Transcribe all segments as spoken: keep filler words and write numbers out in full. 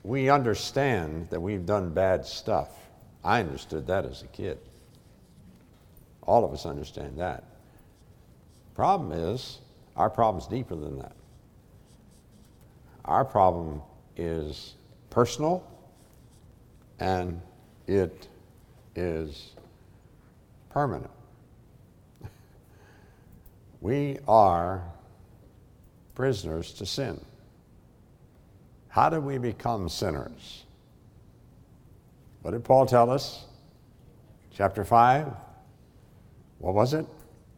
we understand that we've done bad stuff. I understood that as a kid. All of us understand that. Problem is, our problem's deeper than that. Our problem is personal, and it is permanent. We are prisoners to sin. How did we become sinners? What did Paul tell us? Chapter five. What was it?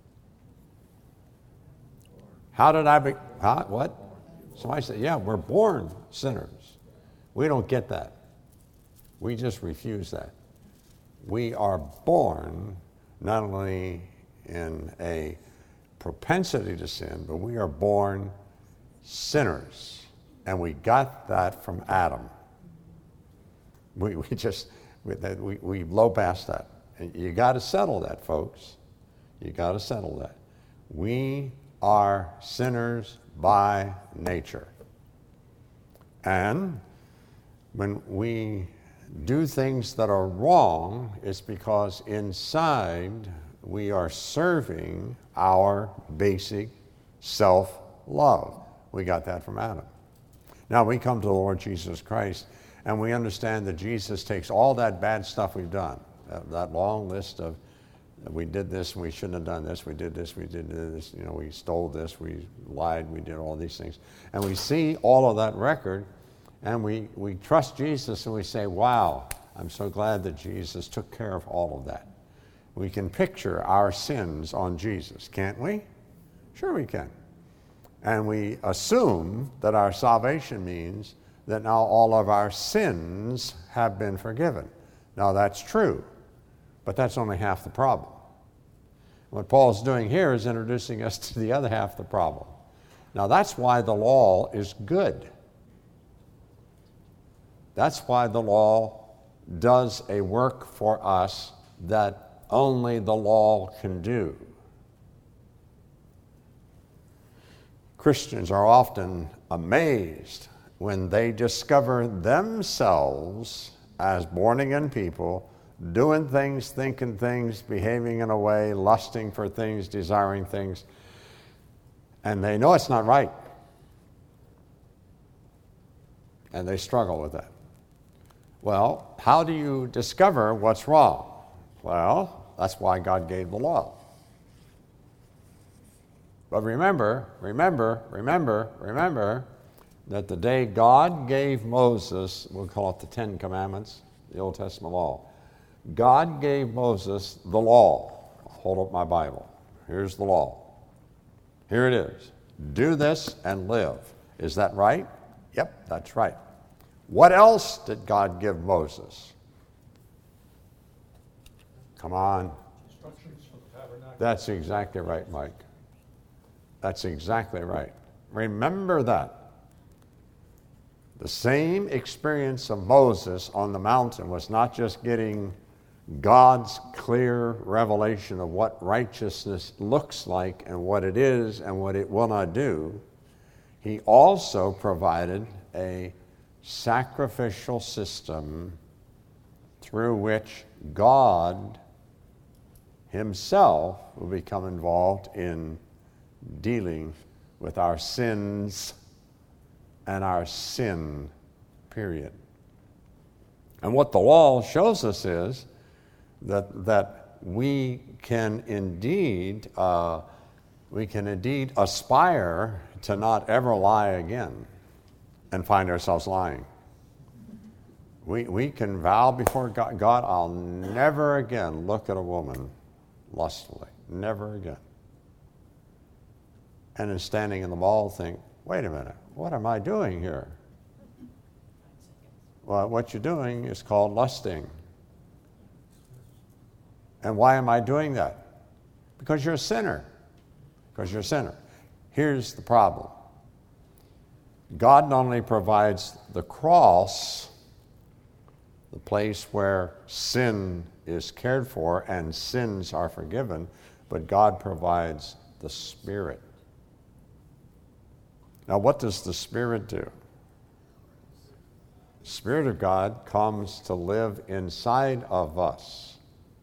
How did I be, huh? What? Somebody said, yeah, we're born sinners. We don't get that. We just refuse that. We are born not only in a propensity to sin, but we are born sinners. And we got that from Adam. We, we just, we, we, we blow past that. And you got to settle that, folks. You got to settle that. We are sinners by nature. And when we do things that are wrong, it's because inside we are serving our basic self-love. We got that from Adam. Now we come to the Lord Jesus Christ, and we understand that Jesus takes all that bad stuff we've done, that, that long list of, we did this, we shouldn't have done this, we did this, we did this, you know, we stole this, we lied, we did all these things. And we see all of that record, and we, we trust Jesus, and we say, wow, I'm so glad that Jesus took care of all of that. We can picture our sins on Jesus, can't we? Sure we can. And we assume that our salvation means that now all of our sins have been forgiven. Now that's true, but that's only half the problem. What Paul's doing here is introducing us to the other half of the problem. Now that's why the law is good. That's why the law does a work for us that only the law can do. Christians are often amazed when they discover themselves as born-again people doing things, thinking things, behaving in a way, lusting for things, desiring things, and they know it's not right. And they struggle with that. Well, how do you discover what's wrong? Well, that's why God gave the law. But remember, remember, remember, remember that the day God gave Moses, we'll call it the Ten Commandments, the Old Testament law, God gave Moses the law. I'll hold up my Bible. Here's the law. Here it is. Do this and live. Is that right? Yep, that's right. What else did God give Moses? Come on. Instructions for the tabernacle. That's exactly right, Mike. That's exactly right. Remember that. The same experience of Moses on the mountain was not just getting God's clear revelation of what righteousness looks like and what it is and what it will not do. He also provided a sacrificial system through which God himself will become involved in dealing with our sins and our sin, period. And what the law shows us is that that we can indeed uh, we can indeed aspire to not ever lie again and find ourselves lying. We we can vow before God, God, I'll never again look at a woman lustfully, never again. And in standing in the mall think, wait a minute, what am I doing here? Well, what you're doing is called lusting. And why am I doing that? Because you're a sinner. Because you're a sinner. Here's the problem. God not only provides the cross, the place where sin is cared for and sins are forgiven, but God provides the Spirit. Now, what does the Spirit do? Spirit of God comes to live inside of us.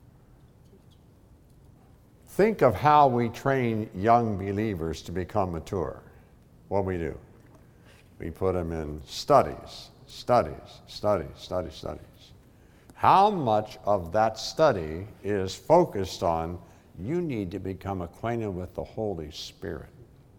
Think of how we train young believers to become mature. What we do? We put them in studies, studies, studies, studies, studies. How much of that study is focused on you need to become acquainted with the Holy Spirit?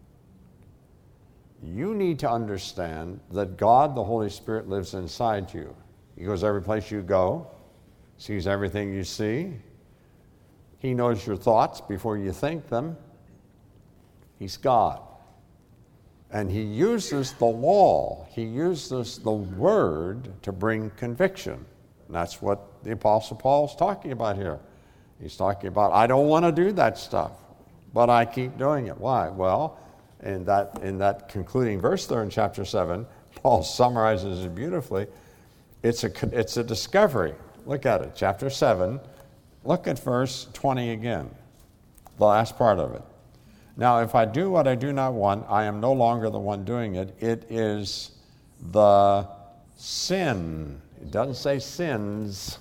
You need to understand that God, the Holy Spirit, lives inside you. He goes every place you go, sees everything you see. He knows your thoughts before you think them. He's God. And he uses the law, he uses the word to bring conviction. And that's what the Apostle Paul's talking about here. He's talking about, I don't want to do that stuff, but I keep doing it. Why? Well, in that, in that concluding verse there in chapter seven, Paul summarizes it beautifully. It's a, it's a discovery. Look at it, chapter seven. Look at verse twenty again, the last part of it. Now, if I do what I do not want, I am no longer the one doing it. It is the sin. It doesn't say sins.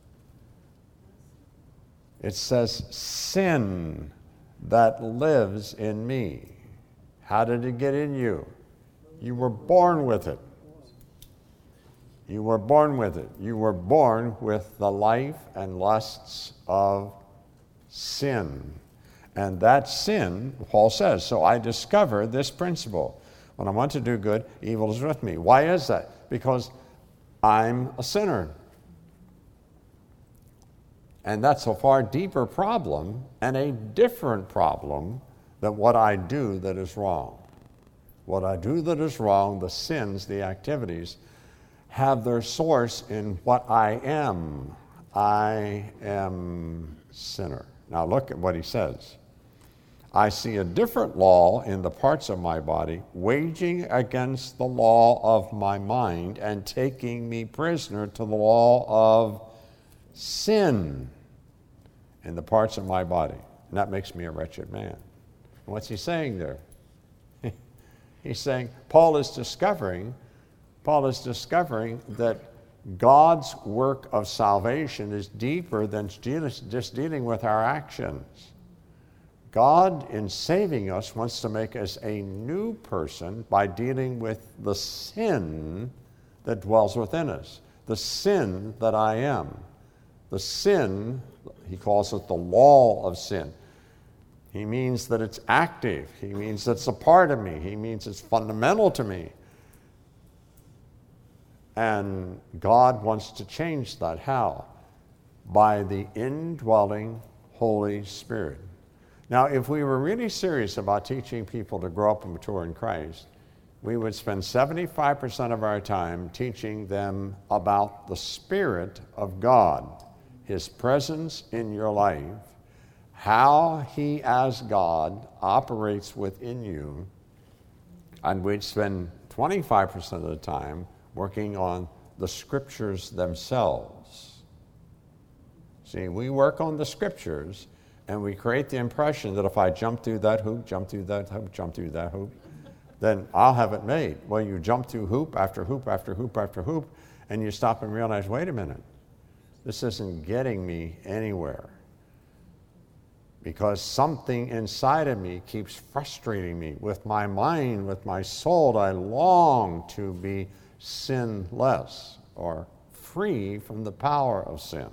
It says sin that lives in me. How did it get in you? You were born with it. You were born with it. You were born with the life and lusts of sin. And that sin, Paul says, so I discover this principle. When I want to do good, evil is with me. Why is that? Because I'm a sinner. And that's a far deeper problem and a different problem than what I do that is wrong. What I do that is wrong, the sins, the activities, have their source in what I am. I am sinner. Now look at what he says. I see a different law in the parts of my body, waging against the law of my mind and taking me prisoner to the law of sin in the parts of my body. And that makes me a wretched man. And what's he saying there? He's saying, Paul is discovering, Paul is discovering that God's work of salvation is deeper than just dealing with our actions. God, in saving us, wants to make us a new person by dealing with the sin that dwells within us, the sin that I am. The sin, he calls it the law of sin. He means that it's active. He means that it's a part of me. He means it's fundamental to me. And God wants to change that. How? By the indwelling Holy Spirit. Now, if we were really serious about teaching people to grow up and mature in Christ, we would spend seventy-five percent of our time teaching them about the Spirit of God, His presence in your life, how He as God operates within you, and we'd spend twenty-five percent of the time working on the Scriptures themselves. See, we work on the Scriptures, and we create the impression that if I jump through that hoop, jump through that hoop, jump through that hoop, then I'll have it made. Well, you jump through hoop after hoop after hoop after hoop, and you stop and realize, wait a minute, this isn't getting me anywhere. Because something inside of me keeps frustrating me. With my mind, with my soul, I long to be sinless or free from the power of sin.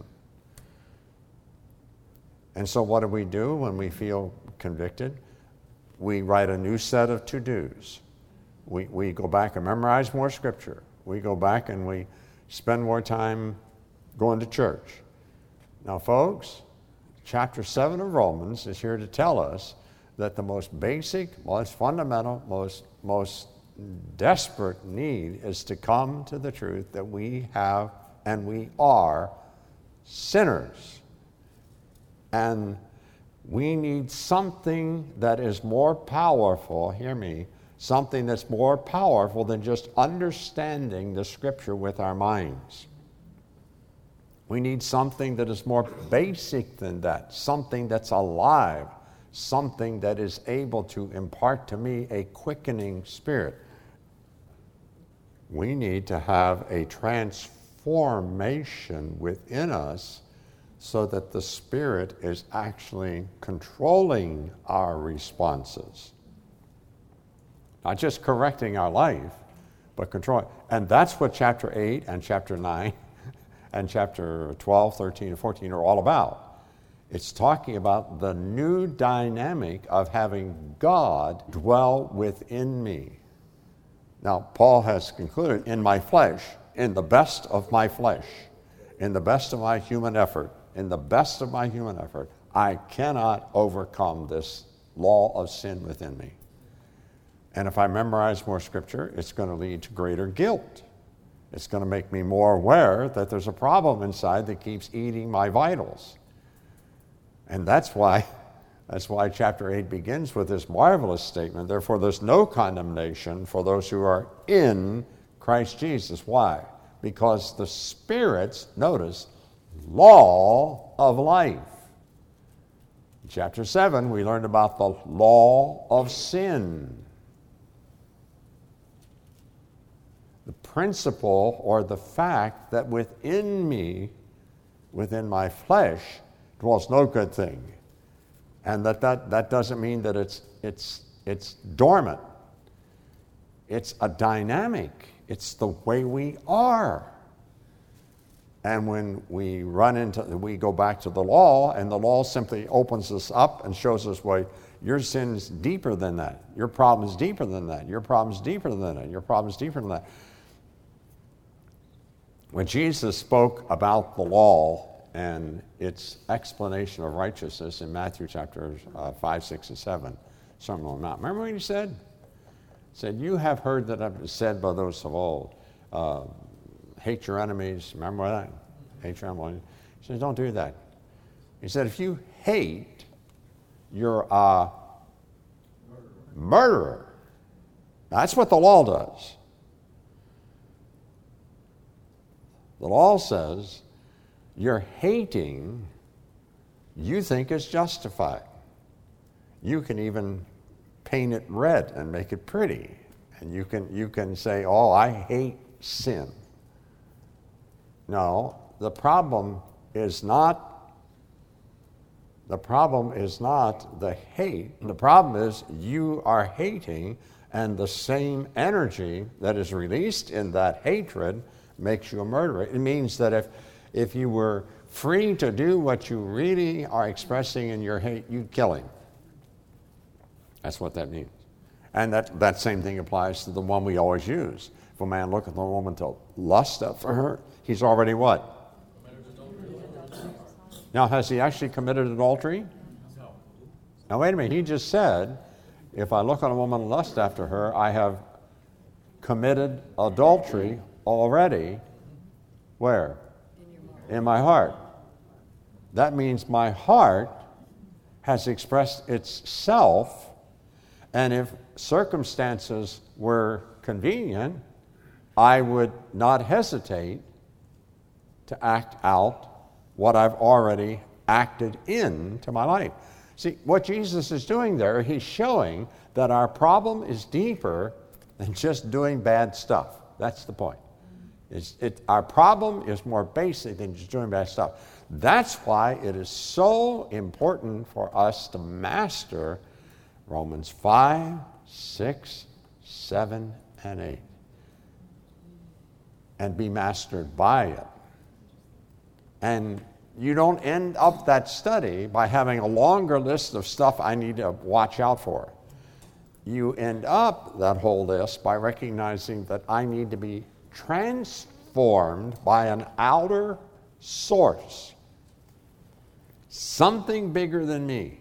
And so what do we do when we feel convicted? We write a new set of to-dos. We, we go back and memorize more Scripture. We go back and we spend more time going to church. Now, folks, chapter seven of Romans is here to tell us that the most basic, most fundamental, most, most desperate need is to come to the truth that we have and we are sinners. And we need something that is more powerful, hear me, something that's more powerful than just understanding the Scripture with our minds. We need something that is more basic than that, something that's alive, something that is able to impart to me a quickening spirit. We need to have a transformation within us so that the Spirit is actually controlling our responses. Not just correcting our life, but controlling. And that's what chapter eight and chapter nine and chapter twelve, thirteen, and fourteen are all about. It's talking about the new dynamic of having God dwell within me. Now, Paul has concluded, in my flesh, in the best of my flesh, in the best of my human effort, in the best of my human effort, I cannot overcome this law of sin within me. And if I memorize more scripture, it's going to lead to greater guilt. It's going to make me more aware that there's a problem inside that keeps eating my vitals. And that's why, that's why chapter eight begins with this marvelous statement, therefore there's no condemnation for those who are in Christ Jesus. Why? Because the Spirit's, notice, law of life. In chapter seven, we learned about the law of sin. The principle or the fact that within me, within my flesh, dwells no good thing. And that, that, that doesn't mean that it's, it's, it's dormant. It's a dynamic. It's the way we are. And when we run into, we go back to the law, and the law simply opens us up and shows us, well, your sin's deeper than that. Your problem's deeper than that. Your problem's deeper than that. Your problem's deeper than that. When Jesus spoke about the law and its explanation of righteousness in Matthew chapters uh, five, six, and seven, Sermon on the Mount. Remember what he said? He said, you have heard that it was said by those of old, uh, hate your enemies. Remember that? Hate your enemies. He said, don't do that. He said, if you hate, you're a murderer. That's what the law does. The law says, your hating, you think is justified. You can even paint it red and make it pretty. And you can, you can say, oh, I hate sin. No, the problem is not, the problem is not the hate. The problem is you are hating, and the same energy that is released in that hatred makes you a murderer. It means that if If you were free to do what you really are expressing in your hate, you'd kill him. That's what that means. And that, that same thing applies to the one we always use. If a man looketh on a woman to lust for her, he's already what? Now, has he actually committed adultery? No. Now, wait a minute. He just said, if I look on a woman and lust after her, I have committed adultery already. Where? In my heart. That means my heart has expressed itself, and if circumstances were convenient, I would not hesitate to act out what I've already acted into my life. See, what Jesus is doing there, he's showing that our problem is deeper than just doing bad stuff. That's the point. It's, it, our problem is more basic than just doing bad stuff. That's why it is so important for us to master Romans five, six, seven, and eight. And be mastered by it. And you don't end up that study by having a longer list of stuff I need to watch out for. You end up that whole list by recognizing that I need to be transformed by an outer source. Something bigger than me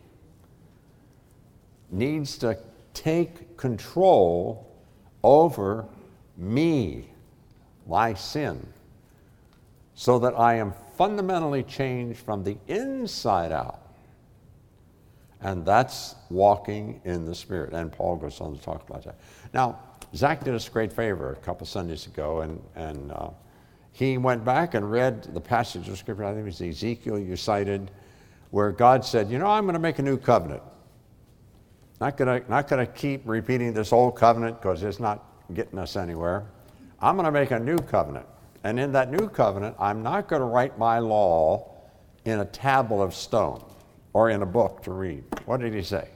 needs to take control over me, my sin, so that I am fundamentally changed from the inside out. And that's walking in the Spirit. And Paul goes on to talk about that. Now, Zach did us a great favor a couple Sundays ago, and, and uh, he went back and read the passage of Scripture, I think it was Ezekiel you cited, where God said, you know, I'm going to make a new covenant. Not going to not going to keep repeating this old covenant because it's not getting us anywhere. I'm going to make a new covenant. And in that new covenant, I'm not going to write my law in a tablet of stone or in a book to read. What did he say?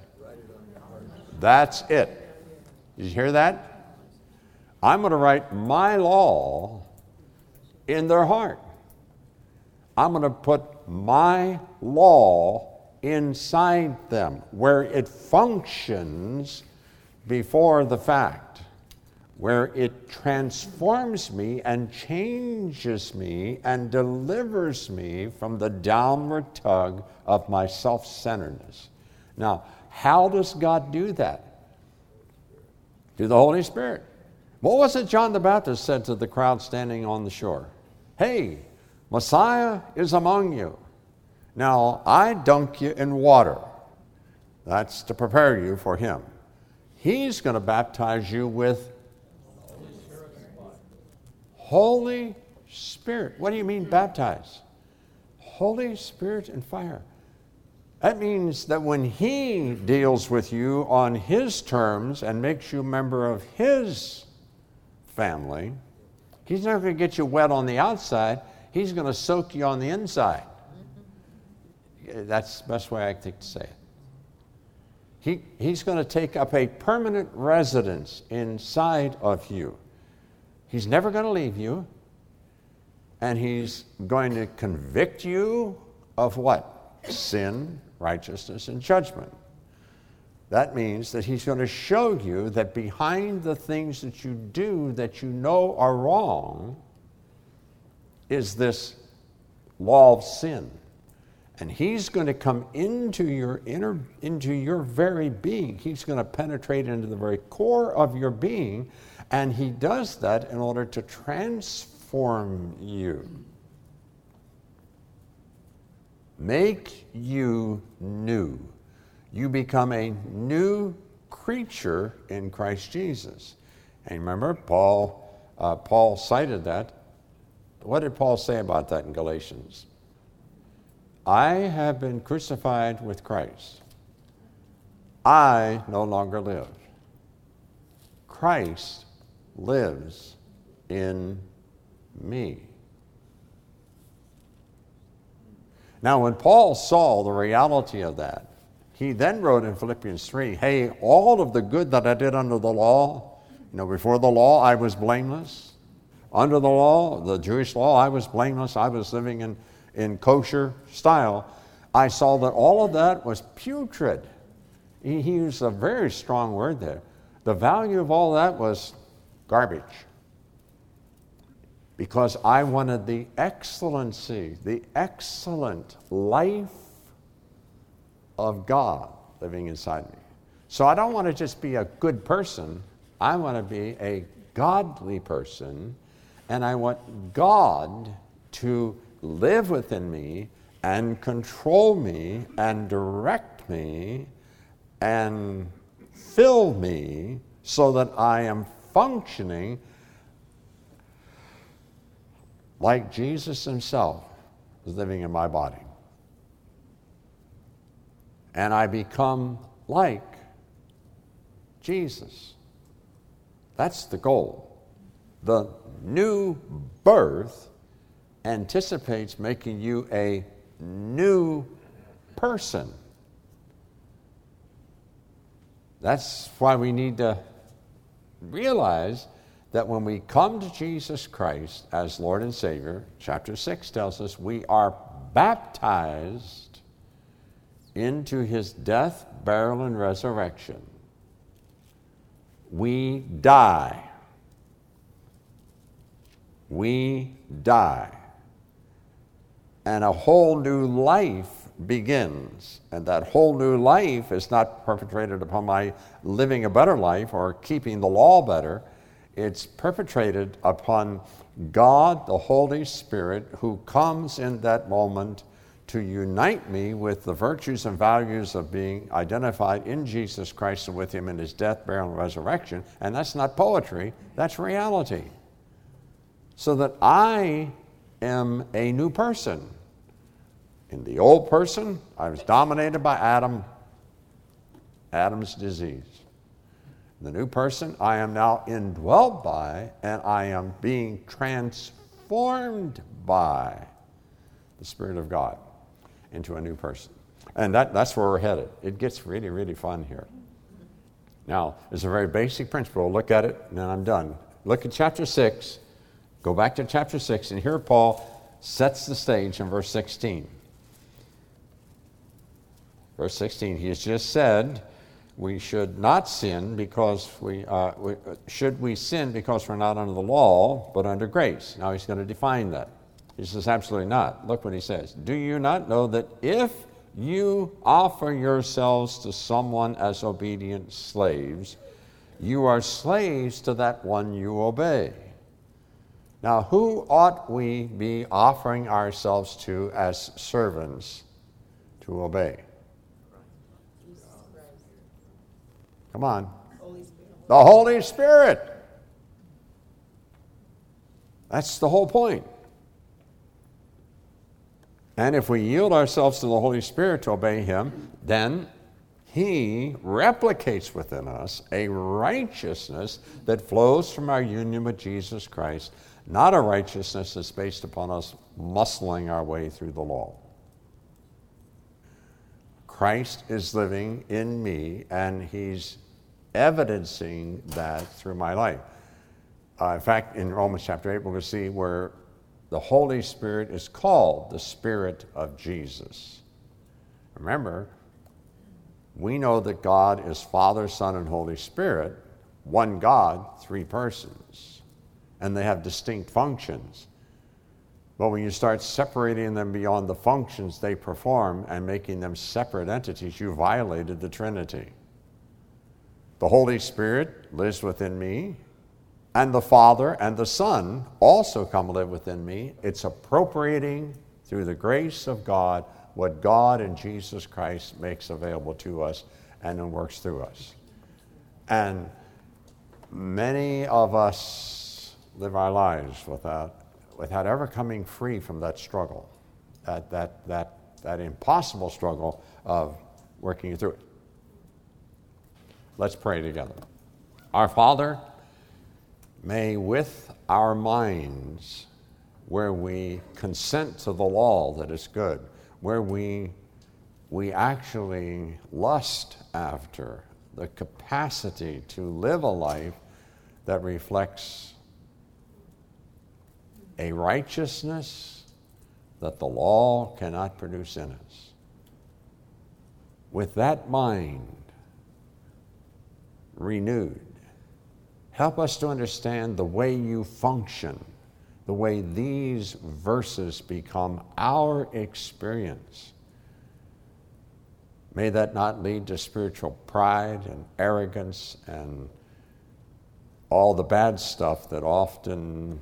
That's it. Did you hear that? I'm going to write my law in their heart. I'm going to put my law inside them where it functions before the fact, where it transforms me and changes me and delivers me from the downward tug of my self-centeredness. Now, how does God do that? Through the Holy Spirit. What was it John the Baptist said to the crowd standing on the shore? Hey, Messiah is among you. Now, I dunk you in water. That's to prepare you for him. He's going to baptize you with Holy Spirit and fire. Holy Spirit. What do you mean baptize? Holy Spirit and fire. That means that when he deals with you on his terms and makes you a member of his family, he's not going to get you wet on the outside. He's going to soak you on the inside. That's the best way I think to say it. He, he's going to take up a permanent residence inside of you. He's never going to leave you. And he's going to convict you of what? Sin, righteousness, and judgment. That means that he's going to show you that behind the things that you do that you know are wrong is this law of sin. And he's going to come into your inner, into your very being. He's going to penetrate into the very core of your being, and he does that in order to transform you. Make you new. You become a new creature in Christ Jesus. And remember, Paul, uh, Paul cited that. What did Paul say about that in Galatians? I have been crucified with Christ. I no longer live. Christ lives in me. Now, when Paul saw the reality of that, he then wrote in Philippians three, hey, all of the good that I did under the law, you know, before the law I was blameless. Under the law, the Jewish law, I was blameless. I was living in in kosher style. I saw that all of that was putrid. He, he used a very strong word there. The value of all that was garbage. Because I wanted the excellency, the excellent life of God living inside me. So I don't want to just be a good person. I want to be a godly person, and I want God to live within me and control me and direct me and fill me so that I am functioning like Jesus himself is living in my body. And I become like Jesus. That's the goal. The new birth anticipates making you a new person. That's why we need to realize that when we come to Jesus Christ as Lord and Savior, chapter six tells us we are baptized into his death, burial, and resurrection. We die. We die. And a whole new life begins. And that whole new life is not perpetrated upon my living a better life or keeping the law better. It's perpetrated upon God, the Holy Spirit, who comes in that moment to unite me with the virtues and values of being identified in Jesus Christ and with him in his death, burial, and resurrection. And that's not poetry, that's reality. So that I am a new person. In the old person, I was dominated by Adam, Adam's disease. The new person I am now indwelt by, and I am being transformed by the Spirit of God into a new person. And that, that's where we're headed. It gets really, really fun here. Now, it's a very basic principle. Look at it, and then I'm done. Look at chapter six. Go back to chapter six, and here Paul sets the stage in verse sixteen. Verse sixteen, he has just said, we should not sin because we, uh, we should we sin because we're not under the law, but under grace. Now he's going to define that. He says, absolutely not. Look what he says. Do you not know that if you offer yourselves to someone as obedient slaves, you are slaves to that one you obey? Now, who ought we be offering ourselves to as servants to obey? Come on. Holy Spirit. The Holy Spirit. That's the whole point. And if we yield ourselves to the Holy Spirit to obey Him, then He replicates within us a righteousness that flows from our union with Jesus Christ, not a righteousness that's based upon us muscling our way through the law. Christ is living in me, and He's evidencing that through my life. Uh, in fact, in Romans chapter eight, we're going to see where the Holy Spirit is called the Spirit of Jesus. Remember, we know that God is Father, Son, and Holy Spirit, one God, three persons, and they have distinct functions. But when you start separating them beyond the functions they perform and making them separate entities, you violated the Trinity. The Holy Spirit lives within me, and the Father and the Son also come live within me. It's appropriating through the grace of God what God in Jesus Christ makes available to us and then works through us. And many of us live our lives without without ever coming free from that struggle, that, that, that, that impossible struggle of working through it. Let's pray together. Our Father, may with our minds, where we consent to the law that is good, where we, we actually lust after the capacity to live a life that reflects a righteousness that the law cannot produce in us. With that mind renewed, help us to understand the way you function, the way these verses become our experience. May that not lead to spiritual pride and arrogance and all the bad stuff that often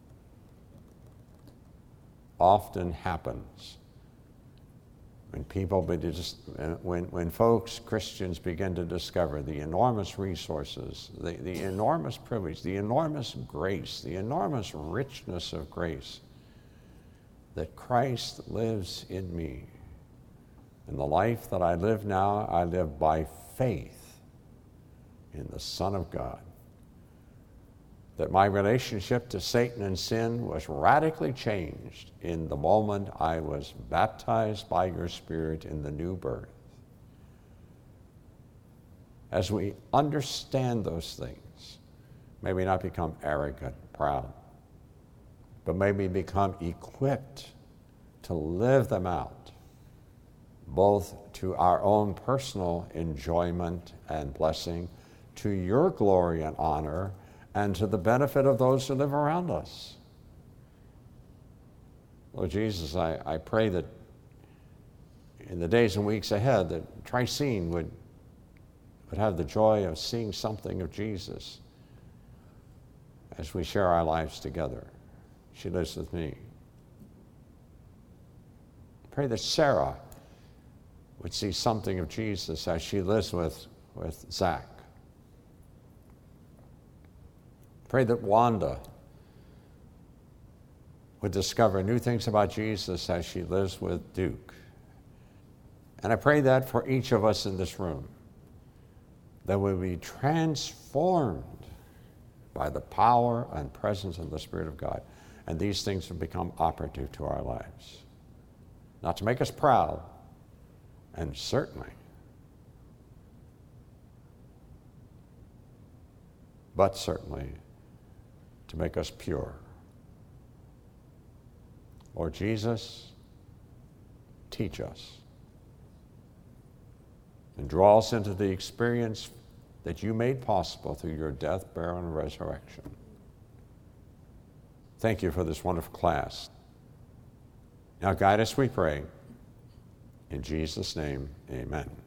often happens when people be just when when folks, Christians, begin to discover the enormous resources, the, the enormous privilege, the enormous grace, the enormous richness of grace that Christ lives in me. And the life that I live now, I live by faith in the Son of God. That my relationship to Satan and sin was radically changed in the moment I was baptized by your Spirit in the new birth. As we understand those things, may we not become arrogant, proud, but may we become equipped to live them out, both to our own personal enjoyment and blessing, to your glory and honor, and to the benefit of those who live around us. Lord Jesus, I, I pray that in the days and weeks ahead that Tricene would, would have the joy of seeing something of Jesus as we share our lives together. She lives with me. Pray that Sarah would see something of Jesus as she lives with, with Zach. Pray that Wanda would discover new things about Jesus as she lives with Duke. And I pray that for each of us in this room, that we be transformed by the power and presence of the Spirit of God. And these things have become operative to our lives. Not to make us proud, and certainly, but certainly to make us pure. Lord Jesus, teach us and draw us into the experience that you made possible through your death, burial, and resurrection. Thank you for this wonderful class. Now guide us, we pray. In Jesus' name, amen.